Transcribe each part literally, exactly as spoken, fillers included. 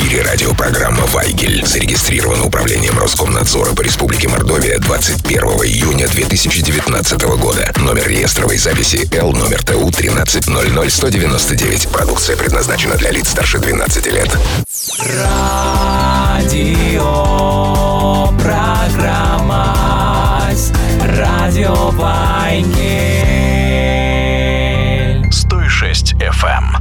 эфире радиопрограмма «Вайгель». Зарегистрирована управлением Роскомнадзора по Республике Мордовия двадцать первого июня две тысячи девятнадцатого года. Номер реестровой записи Л, номер Т У тринадцать ноль ноль сто девяносто девять. Продукция предназначена для лиц старше двенадцати лет. Радио программа Радио Вайгель сто шесть эф эм.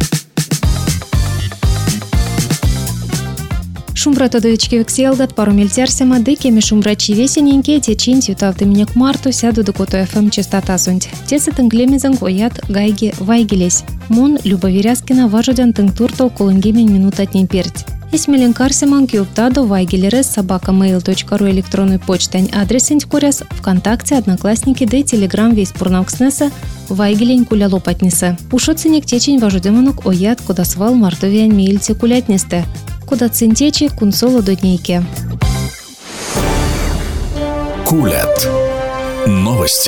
Шумбрато доечки вексиелдат пару мельтярсема, дыкеми шумбрачи весененькие, течин тютавты меня к марту сяду до кото эф эм частота сунть. Тесы тынглемизанг оят гайги вайгелесь. Мон Любовиряскина важудян тынктуртал колынгемен минут отней перть. Исмелен карсиман кюлтадо вайгелерес собака mail точка ру электронной почтань адресень куряс ВКонтакте, Одноклассники да Телеграм весь пурнавкснеса вайгелень куля лопатниса. Ушоценек течень важудеманок оят куда свал мартовиан меильте кулятнисте. Куда центечи кунсоло до днейки. Кулят. Новости.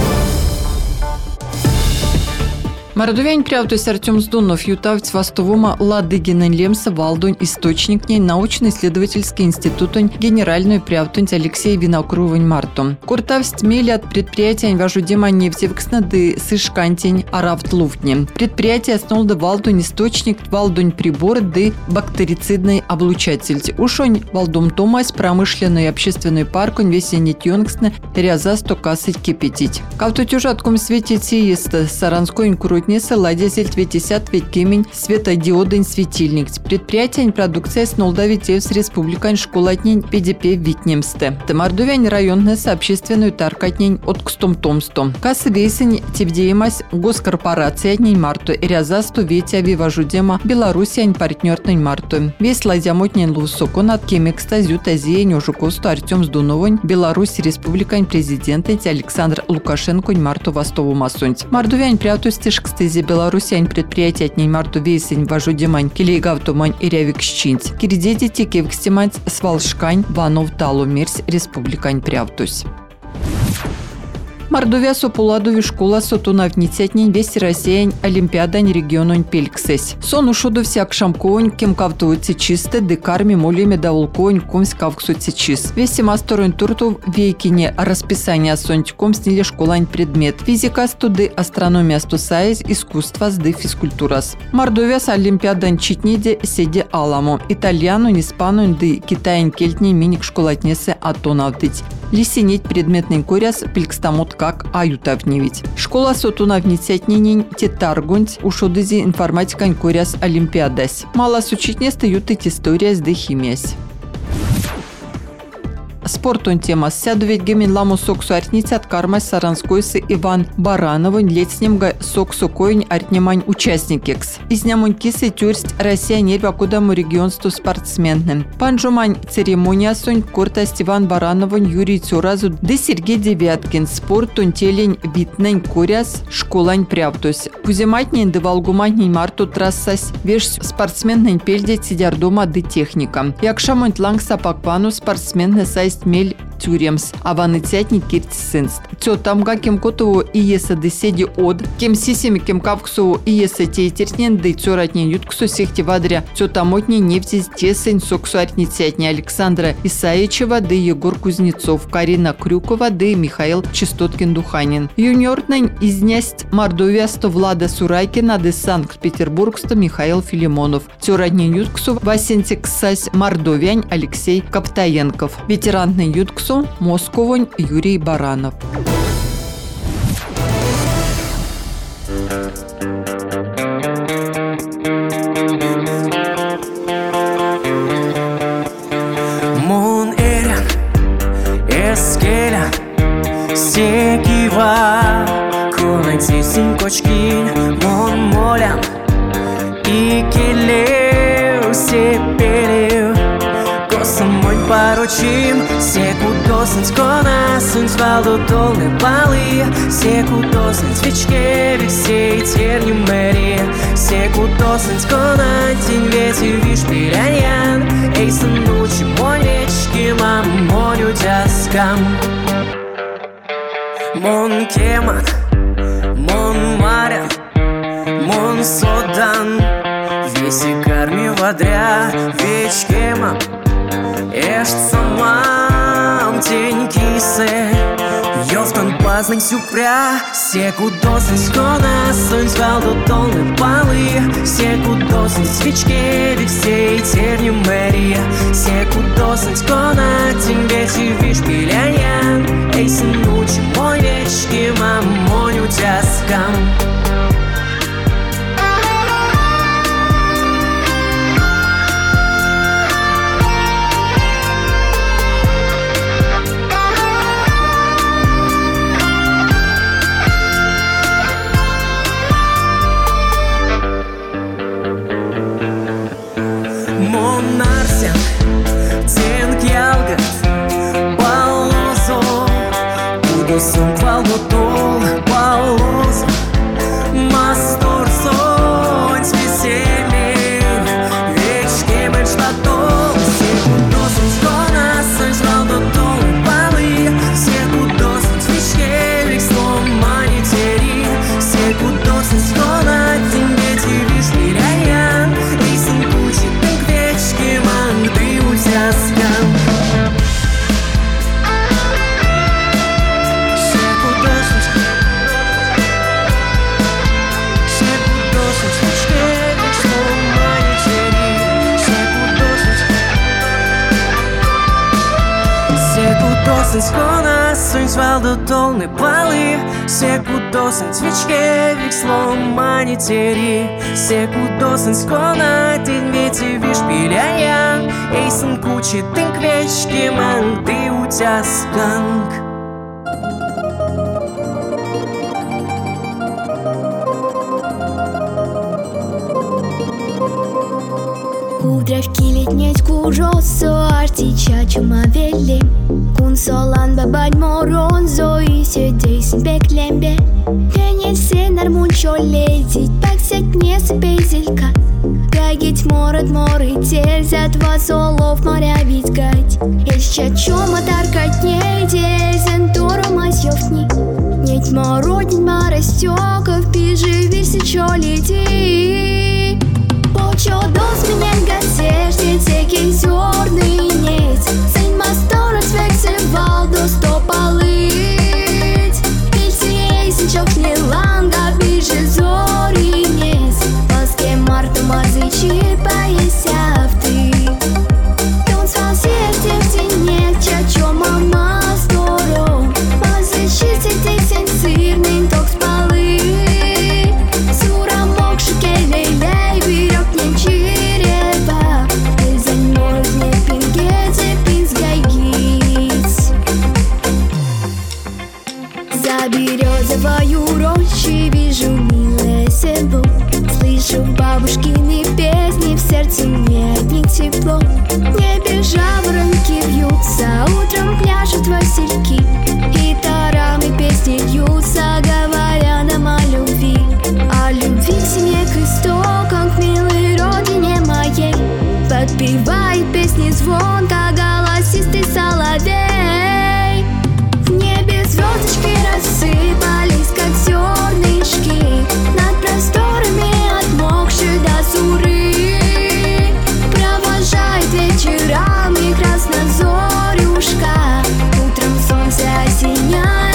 Мордовянь прявтусь Артем Сдунов, ютавць вастовома Ладыгинен Лемса Валдунь источникней научно-исследовательский институтунь генеральную прявтунь Алексей Винокрувань Марту. Куртавсть мели от предприятия важудема нефтевкснады сышкантень аравт луфтни. Предприятие основал да Валдунь источник, Валдунь прибор да бактерицидный облучатель. Ушонь Валдум Томас промышленный и общественный паркунь весенний тёнксна ряза стокасыть кипятить. Кавтутюжатком свете тиеста саранской куруть Неса ладезель двадцать ведь кемень светодиодный светильник. Предприятие продукция с Нолдавитев с республикань школатнень пи ди пи Витнемсте. Тамардувянь районная общественную таркатнень от Кстом-Томсто. Кассы весень тивдеемась госкорпорация дней марту и рязасту ветя виважудема Белоруссиянь партнерный марту. Весь ладямотнень лусоко над кемекста зютазиень ожукосту Артем Сдуновань Беларусь республикань президента Александр Лукашенко марту востову масунь. Мардувянь прятусь стези Белорусянь предприятия от ней марту весень важудемань келейгавтумань и рявикщинц. Кирдедите кевкстимать свалшкань ванов талу мерсь республикань прявтусь. Мордовия сопуладови школа сотунавницятнень весь Россиянь олимпиадань региононь пельксесь. Сон ушоду всяк шамковонь кем кавтуется чисто декарми молеме даволковонь комс кавксуется чист. Весь мастеронь турту вейкине расписание сонтиком снили школань предмет. Физика студы, астрономия стусаясь, искусство сды физкультурас. Мордовия с олимпиадань читниде седе аламо. Итальяну, испану, ды китаянь кельтней миник школатнесе атонавдыть. Лисинеть предметный коряс пелькстамот как аютавневить. Школа сотунавницятнень тетаргунь ушодызи информатикань коряс олимпиадась. Мало сучитне стают история с дехимиясь. Спортон тема. Сяду ведь гемин ламу соксу артница от кармась саранскойсы Иван Барановын летснем га соксу коинь артнемань участникекс. Из нямунь кисы тюрсть Россия нерва кудаму регионсту спортсменным. Панжумань церемония сонь кортасть Иван Барановын Юрий Цуразу да Сергей Девяткин. Спортон телень витнень куряс школань прявтусь. Пузематнень да волгуматнень марту трассась веш спортсменнень пельдеть сидяр дома да техника. Якшамонь ланг сапакпану спортсменны сайст мель тюремс, а ваны цятник киртисенст. Цё там га кем котову и еса деседи од, кем сисеми кем кавксу и еса тейтернен, да и цоратнен ютксу сехти вадря, цё тамотни нефти тесень соксуатни цятни Александра Исаичева, да и Егор Кузнецов, Карина Крюкова, да и Михаил Чистоткин-Духанин. Юниорнань изнясть Мордовия-сто Влада Сурайкина, да Санкт-Петербург-сто Михаил Филимонов. Цоратнен ютксу Васентиксась Мордовянь Алексей Каптаенков. Ветеранный ютксу Московонь Юрий Баранов. Мон эрен эскеля секива кунайцы синкочкин мон молян и келеу сепелеу Самой поручим, секу досыть кона, сунь валду долны балы, секу досыть свечке, вексей терню мэри, секу досыть кона, тень вети виш пираян, эй санучи мой вечки, мам, моню дяскам. Мон кеман, мон марян, мон содан, Esi karmi vadrea Vechkema Ești samam Tenkise Joftan paznai suprea Sieku dosins kona Sunt valdo dolne pali Sieku dosins свечки Всей терни Мария Sieku dosins kona Timbeti viš piljanja Ej sinuči moj večki Mamonju tjaskam Monarsen, Tink Jalgat, Balozo, Udosum Kvalgotol, Balozo, Mastorson, Svesiemin, Večkemen Štatol, Sieku dosins konasan, Žvaldotol, Bali, Sieku dosins Viškevik, Slomani teri, Sieku dosins konatin, Beti Višpirjajan, Isin kuči Tink Večkeman, Ty utjaskam. Sieku dosins Sieku dosins Viškevik, Slomani teri, Sieku dosins Sieku dosins konasan, Žvaldotol ne pali, Sieku dosins Viškevik, Slomani teri, Sieku dosins konatin, Veti višpiljajan, Eisen kuči Tink Večkeman, Ty utjaskam. Kudravki letnjeć kužoso, arti čačuma velim Kun solan babad moronzo, i sjödeysin beklembe Penjet senar munço lezit, paksat nesi peyzilka Gagit morad morit, зat вас олов моря визгать Еще чума таркать не дельзен, турма сёфтни Неть мородин марастёков, пижи вирси чо лети Почо дос менен газежде, теки зёрный нет Сын масторот вексель валдо стопалыть Пильси ейсен чокни ланга, пижи зори нет Паске марту мазычи поесяв ты Тон свал сердце в тенек, чачо мама здоров Мазычи сетейсен сырный ток спалы Сура мокши келелей, берёг не черева Эзен мой не пингезе пизгайгиц За березовою рощей вижу милое село Слышу бабушкины песни, в сердце мне от них тепло В небе жаворонки вьются, утром пляшут васильки Гитарами песни льются, говоря нам о любви О любви к семье, к истокам, к милой родине моей Подпевает песни звонко голосистый соловей В небе звездочки рассыпались, как зернышки Над просторами отмокшей до суры Провожает вечерами краснозорюшка Утром солнце осеняет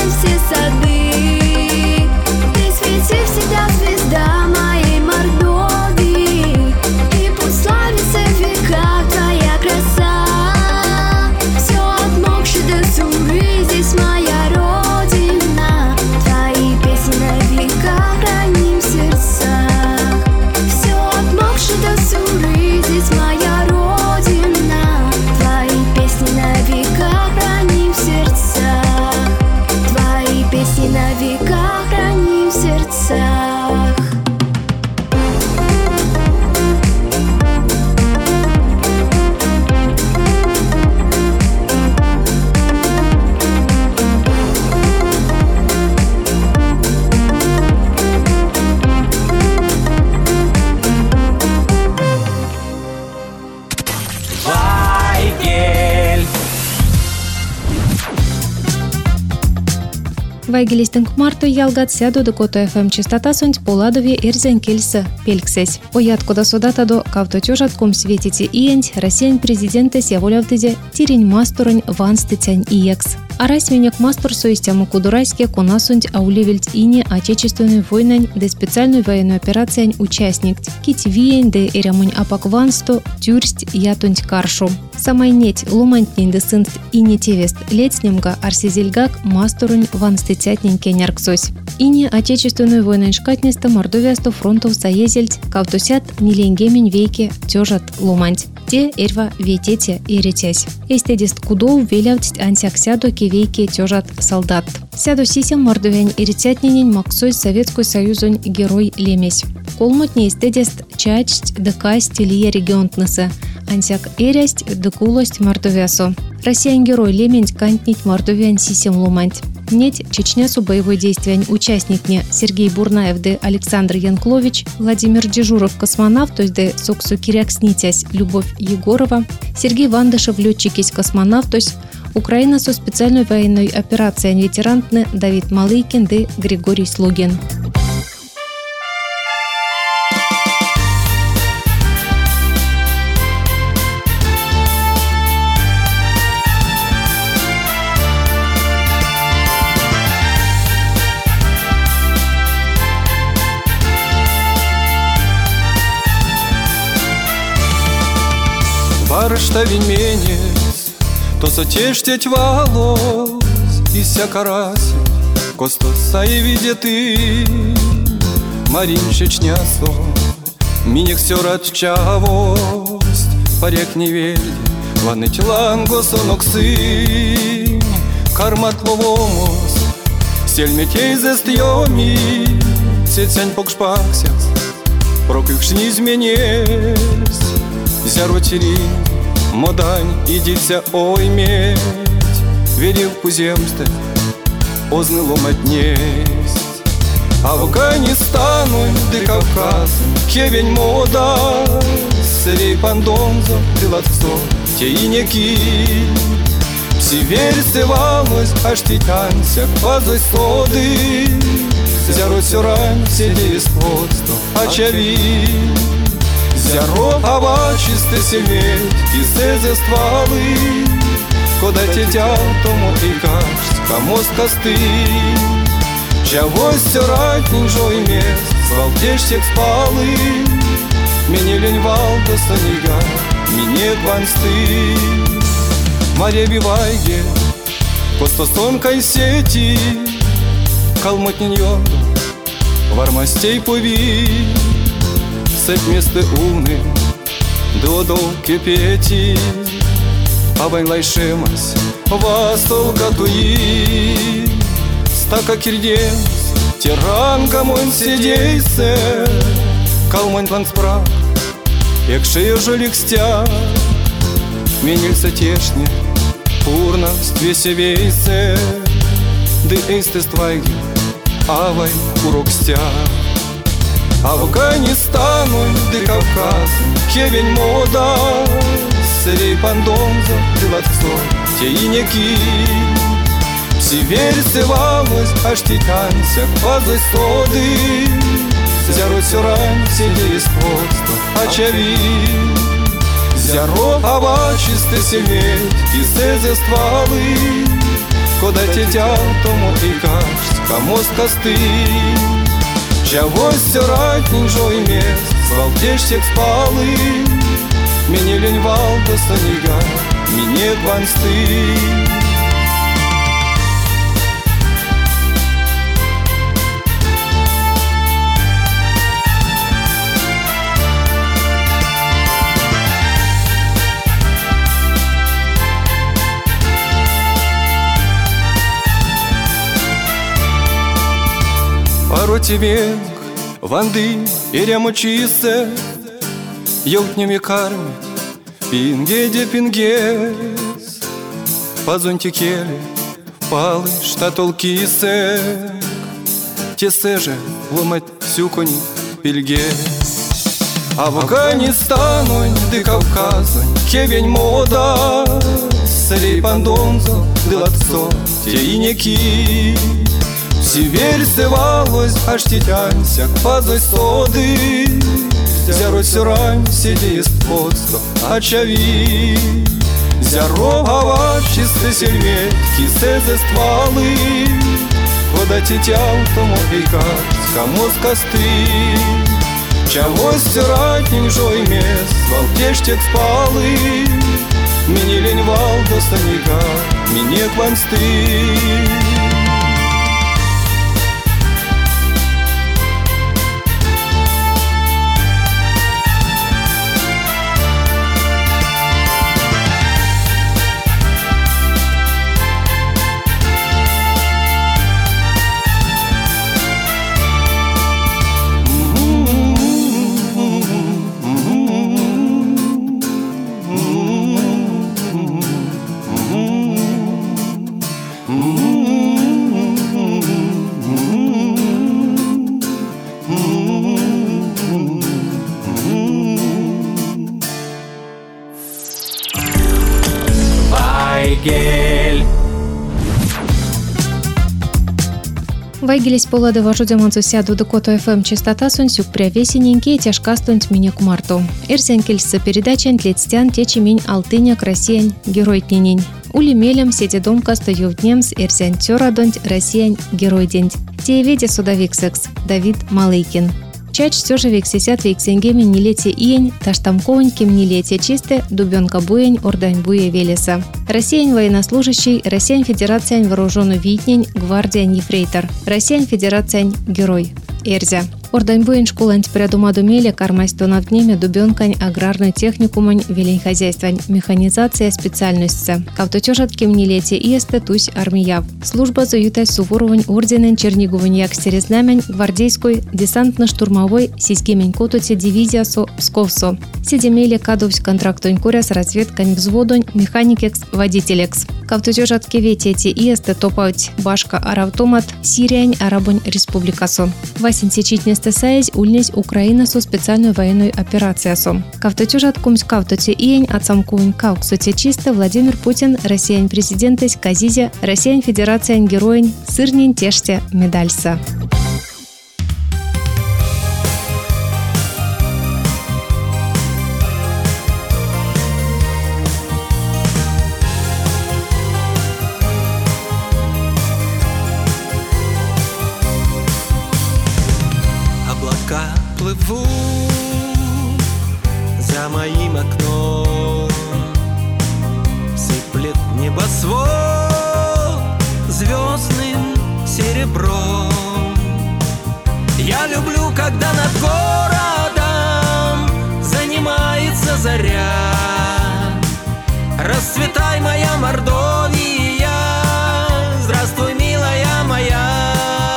Вайгелистен Марто ялгат сяду до Кото эф эм частота сонть поладове эрзен кельса пельксесь. Оят кода содатадо кавто тёжат ком светите иенть Россиян президенты сяволявтызе тирень масторынь ванстыцянь иекс. А расменек мастор соистяму кудурайске конасунть аулевельть ине отечественной войнань де специальную военную операцию участник. Кить виень де эрямунь апак вансто тюрсть ятунть каршу. Самайнеть ломантнень де сынт ине тевест летснемга арсизельгак масторунь ванстыцятнень кенярксось. Ине отечественную войнань шкатнеста мордовиасто фронтов заезельть кавтосят миленгемень вейке тёжат ломанть. Те эрва ветете еретясь. Эстедист кудов велявть ансяксядо кевейке тёжат солдат. Сяду сисем мордовянь еретятненень максой Советской Союзонь герой лемесь. Колмотне эстедист чачть дыка стилия регионтныса. Ансяк эрясть дыкулость мордовясо. Россиян герой лемень кантнить мордовян сисем ломанть. Неть Чечнясу боевой действия участникне Сергей Бурнаев де Александр Янклович, Владимир Дежуров космонавт, то есть де Соксу Кирякснитясь Любовь Егорова, Сергей Вандышев летчикись космонавт, то есть Украина со специальной военной операцией ветерантны Давид Малыкин де Григорий Слугин. Барышта вінменець, то сотештять волос, і ся карась, костоса і відети, Марін Чечнясо, мінек сьо радчавость, парек не вельді, ванить ланго сонокси, кармат ловомос, сельметей зестйомі, цецянь покшпаксяс, прокившні змінєсь, зяротірі, модань і дівця ойметь, вірів куземсте, озни ломатнєсть. Афганістану, де Кавказ, кевень мода, сирій пандонзо, дилацо, тєїняки. Всі версивалось, аж тітянся, квазой соди, зярот сьорань, сєдє сходство, очаві. Зяро авачисте сім'ять, і зезе ствали, кода тетя тому і кажуть, камос кости. Чавось сьоратній жой мест, свалтешсек спали, мені ліньвал до соніга, мені квансти. Маря бівайге, костосонка й сеті, калмотнін йоду, вармастей повій. Сеть месты уны, додо кипети, Абайн лайшемас, вастолка туи. Стака кирденс, тиранка мон сидейсе, Калмань планспрак, якшею жоликстя, Менельса тешне, пурна ствесевейсе, Ды эйстес твайги, авай урокстя. Афганістану, де Кавказ, кевень мода, сирій пандонзо, дилацо, тєїняки. Всі версивалось, аж тітянся, квазой соди, зярот сьорань, сєдє сходство, очаві. Зяро авачисте сім'ять, і зезе ствали, кода тетя тому і кажуть, камос кости. Чавось сьоратній жой мест, свалтешсек спали, мені ліньвал до соніга, мені квансти. Паротівек, ванди і рямочісе, Йовтнями кармять, пінгеде пінгес. По зонтикелі пали штатолкісек, Тесе же ломать всю коні пільгес. Афганістану, де Кавказонь, кевень мода, Сирій пандонзо, дилацо, тєїняки. Сівель сивалось, аж тітянся, пазой соди. Зярось рань сиді сподство, а чаві. Зярогава чисте сельветки, сезе ствали. Вода тітял тому вікать, камоз кости. Чавось стирать нінжой мес, валдештек спали. Мені лень вал до станика, мені клансти. Вайгелись полады важудяманцу сяду Докото ФМ частота сунсюк прявесененькие тяжка стунть меня к марту. Эрзян кельса передача тлетстян течемень алтыняк Россиян герой тненень. Ули мелем сети дом кастаю днемс эрзян тёрадонть Россиян герой день. Тееведе судовик секс Давид Малыкин. Чач все же вексесят вексенгеми нелете иень, таштамковоньким нелете чисте, дубенка буень, ордань буе велеса. Россиян военнослужащий, Россиян Федерация вооруженный витнень, гвардия ефрейтор. Россиян Федерация герой. Эрзя. Ордань буень школанть прядумаду меле кармайстонав днеме дубенкань аграрный техникумань велень хозяйствань механизация специальносться. Кавтотёжатким нелете иесте тусь армияв. Служба заютай суворовань орденен черниговань як серезнамень гвардейской десантно-штурмовой сиськемень котуте дивизия со Псковсо. Седемеле кадовсь контрактонь куряс разведкань взводонь механикекс водителекс. Кавтотёжатке ветети иесте топауть башка аравтомат Сириань арабонь республикасо. Васин сечитнес Сайз ульнесь Украина со специальной военной операцией сом. Кавтотюжат кумсь кавтоте иень отсамкуень кауксоте чисто Владимир Путин, Россиян президентесь Казизя, Россиян Федерация героинь сырнень теште медальса. Плыву за моим окном, сыплет небосвод звездным серебром. Я люблю, когда над городом занимается заря. Расцветай, моя Мордовия, здравствуй, милая моя.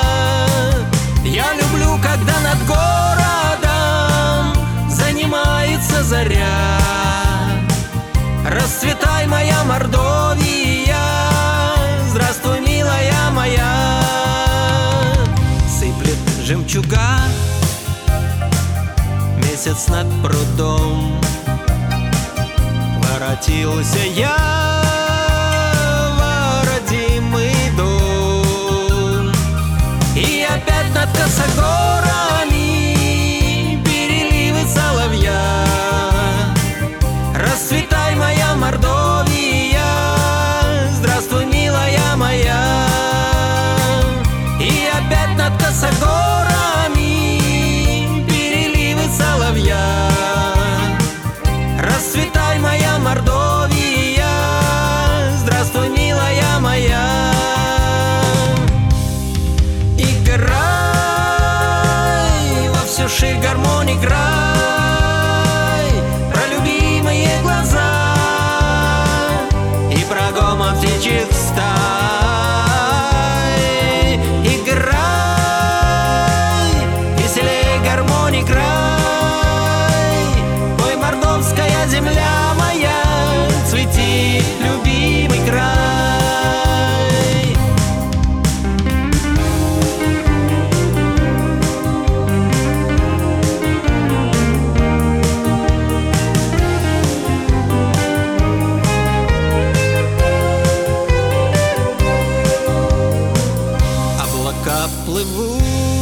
Я люблю, когда над городом занимается заря. Расцветай, моя Мордовия, здравствуй, милая моя. Сыплет жемчуга, месяц над прудом. Воротился я в родимый дом. И опять над косогорами переливы соловья. Расцветай, моя Мордовия, здравствуй, милая моя. И опять над косогорами переливы соловья. Расцветай, моя Мордовия, здравствуй, милая моя. Играй, во всю ширь гармонь играй, про любимые глаза и про гомон птичьих стай. Играй, облака плывут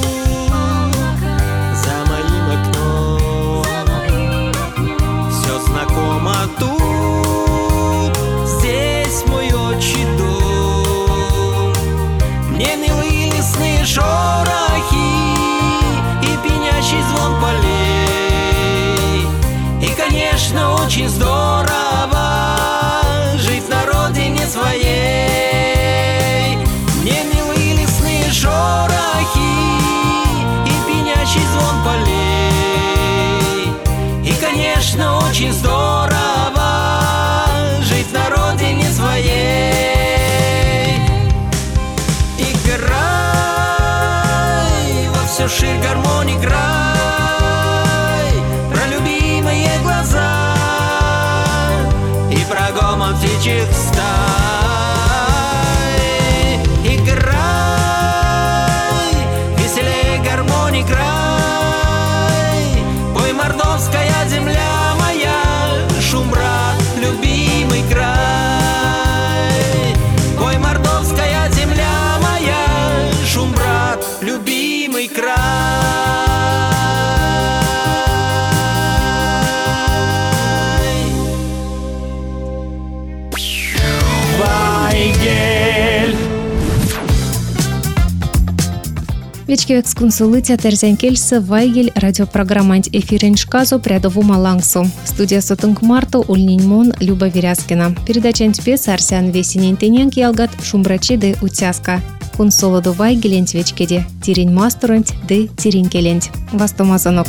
за моим окном. Все знакомо тут, здесь мой отчий дом. Мне милы лесные шорохи и пенящий звон полей. И, конечно, очень здорово жить на родине своей. Мне милы лесные шорохи и пенящий звон полей. И, конечно, очень здорово жить на родине своей. Играй, во всю ширь гармонь играй, про любимые глаза и про гомон птичьих стай. Играй, веселей гармонь играй, пой, мордовская земля моя, шум, брат, любимый край. Пой, мордовская земля моя, шум, брат, любимый край. Вечкевек скунсулыця терзен келсе Вайгель радиопрограммант эфирен шказу прядовума лангсу. Студия сотынг марту ульниньмон Люба Веряскина. Передача нтпес Арсян Весенин тенен ялгат шумбрачи де утяска. Кун солоду Вайгелент вечкеде. Тирень масторент де тирень келент. Вастомазанок.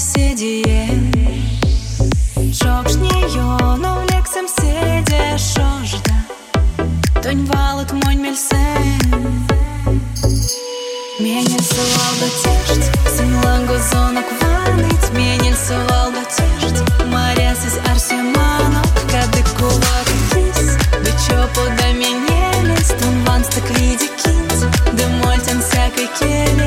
sėdėje. Šokšnijo lėksam sėdė šožda, tuň valot moň milsen. Mėnesį valdo tiešt, sin lango zono kvanait. Mėnesį valdo tiešt, marėsis ar siemano, kad įkuva kakis. Bičio podaminėlis, tuň van staklydį kint, dėmol ten sekai kėlė.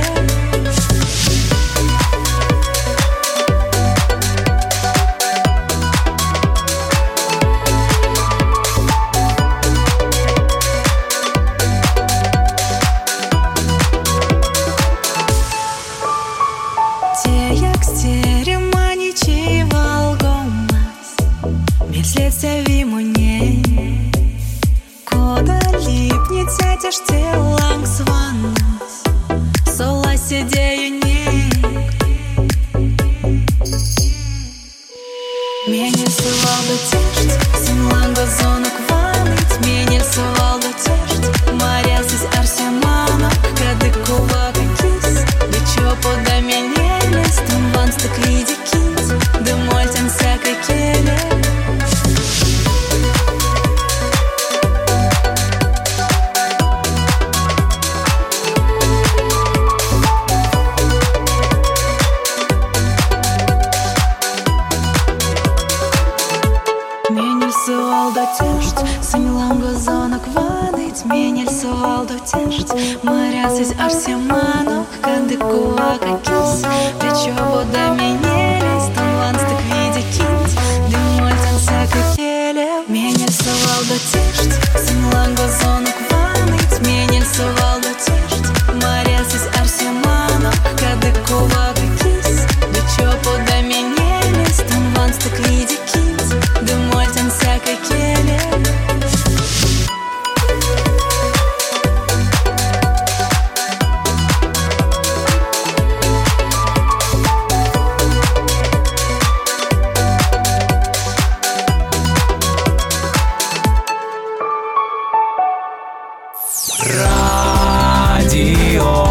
Радио